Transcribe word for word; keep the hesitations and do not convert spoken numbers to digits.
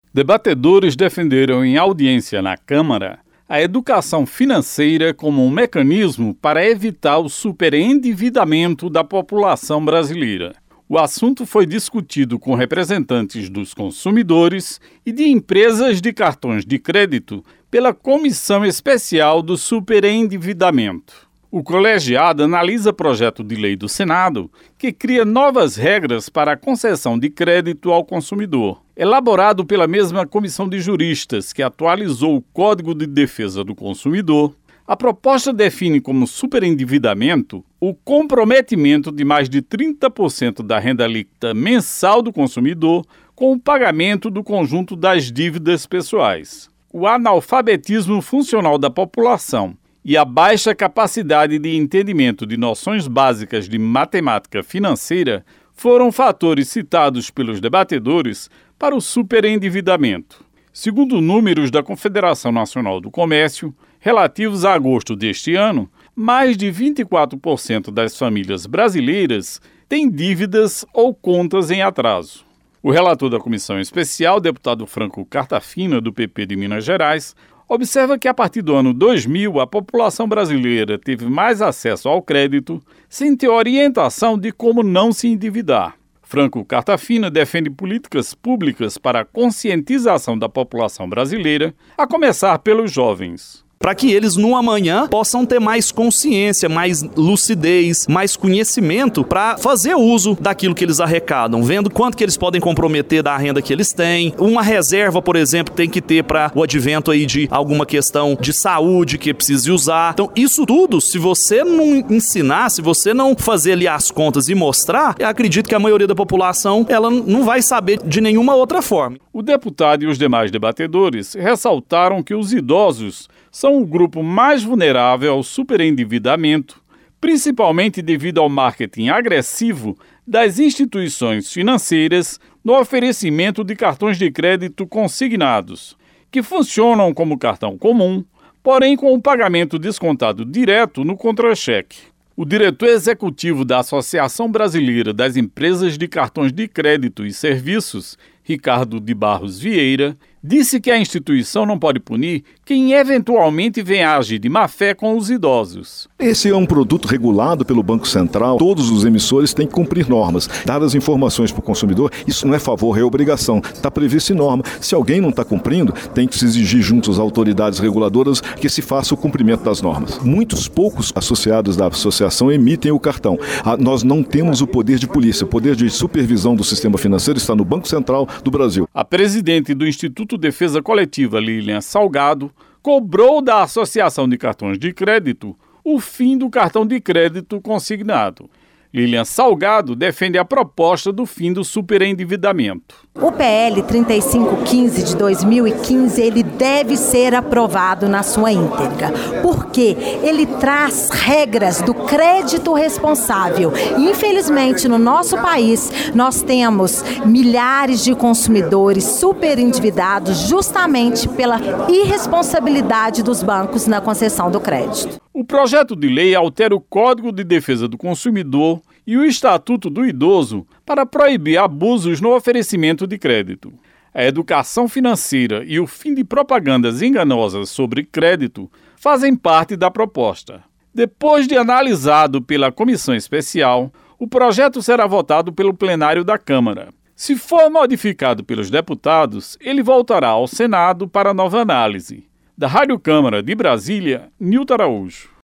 Debatedores defenderam em audiência na Câmara a educação financeira como um mecanismo para evitar o superendividamento da população brasileira. O assunto foi discutido com representantes dos consumidores e de empresas de cartões de crédito pela Comissão Especial do Superendividamento. O colegiado analisa projeto de lei do Senado que cria novas regras para a concessão de crédito ao consumidor. Elaborado pela mesma comissão de juristas que atualizou o Código de Defesa do Consumidor, a proposta define como superendividamento o comprometimento de mais de trinta por cento da renda líquida mensal do consumidor com o pagamento do conjunto das dívidas pessoais. O analfabetismo funcional da população e a baixa capacidade de entendimento de noções básicas de matemática financeira foram fatores citados pelos debatedores para o superendividamento. Segundo números da Confederação Nacional do Comércio, relativos a agosto deste ano, mais de vinte e quatro por cento das famílias brasileiras têm dívidas ou contas em atraso. O relator da Comissão Especial, deputado Franco Cartafina, do P P de Minas Gerais, observa que a partir do ano dois mil a população brasileira teve mais acesso ao crédito sem ter orientação de como não se endividar. Franco Cartafina defende políticas públicas para a conscientização da população brasileira, a começar pelos jovens. Para que eles no amanhã possam ter mais consciência, mais lucidez, mais conhecimento para fazer uso daquilo que eles arrecadam, vendo quanto que eles podem comprometer da renda que eles têm. Uma reserva, por exemplo, tem que ter para o advento aí de alguma questão de saúde que precise usar. Então, isso tudo, se você não ensinar, se você não fazer ali as contas e mostrar, eu acredito que a maioria da população ela não vai saber de nenhuma outra forma. O deputado e os demais debatedores ressaltaram que os idosos são o grupo mais vulnerável ao superendividamento, principalmente devido ao marketing agressivo das instituições financeiras no oferecimento de cartões de crédito consignados, que funcionam como cartão comum, porém com o pagamento descontado direto no contra-cheque. O diretor executivo da Associação Brasileira das Empresas de Cartões de Crédito e Serviços, Ricardo de Barros Vieira, disse que a instituição não pode punir quem eventualmente venha a agir de má-fé com os idosos. Esse é um produto regulado pelo Banco Central. Todos os emissores têm que cumprir normas. Dar as informações para o consumidor, isso não é favor, é obrigação. Está previsto em norma. Se alguém não está cumprindo, tem que se exigir junto às autoridades reguladoras que se faça o cumprimento das normas. Muitos poucos associados da associação emitem o cartão. Ah, nós não temos o poder de polícia. O poder de supervisão do sistema financeiro está no Banco Central do Brasil. A presidente do Instituto Defesa Coletiva, Lilian Salgado, cobrou da Associação de Cartões de Crédito o fim do cartão de crédito consignado. Lilian Salgado defende a proposta do fim do superendividamento. O P L trinta e cinco quinze de dois mil e quinze, ele deve ser aprovado na sua íntegra, porque ele traz regras do crédito responsável. Infelizmente, no nosso país, nós temos milhares de consumidores superendividados justamente pela irresponsabilidade dos bancos na concessão do crédito. O projeto de lei altera o Código de Defesa do Consumidor e o Estatuto do Idoso para proibir abusos no oferecimento de crédito. A educação financeira e o fim de propagandas enganosas sobre crédito fazem parte da proposta. Depois de analisado pela Comissão Especial, o projeto será votado pelo plenário da Câmara. Se for modificado pelos deputados, ele voltará ao Senado para nova análise. Da Rádio Câmara de Brasília, Nilton Araújo.